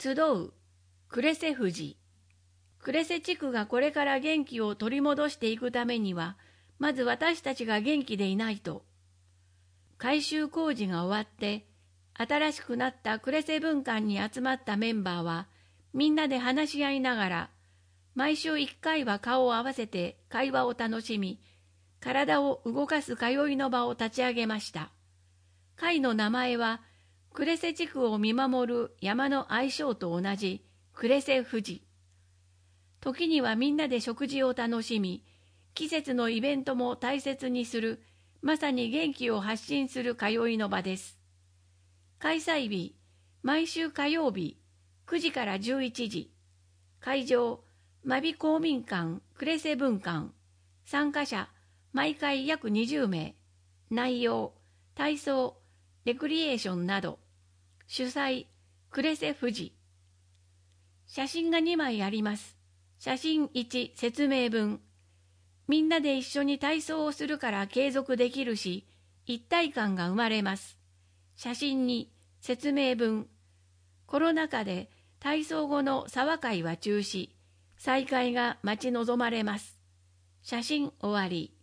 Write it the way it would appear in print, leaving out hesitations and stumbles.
集う呉瀬富士。呉瀬地区がこれから元気を取り戻していくためには、まず私たちが元気でいないと。改修工事が終わって、新しくなった呉瀬分館に集まったメンバーは、みんなで話し合いながら、毎週1回は顔を合わせて会話を楽しみ、体を動かす通いの場を立ち上げました。会の名前は、呉瀬地区を見守る山の愛称と同じ呉瀬富士。時にはみんなで食事を楽しみ、季節のイベントも大切にする、まさに元気を発信する通いの場です。開催日、毎週火曜日、9時から11時。会場、真備公民館呉瀬分館。参加者、毎回約20名。内容、体操、レクリエーションなど。主催、呉瀬富士。写真が2枚あります。写真1、説明文。みんなで一緒に体操をするから継続できるし、一体感が生まれます。写真2、説明文。コロナ禍で体操後の沢会は中止。再開が待ち望まれます。写真終わり。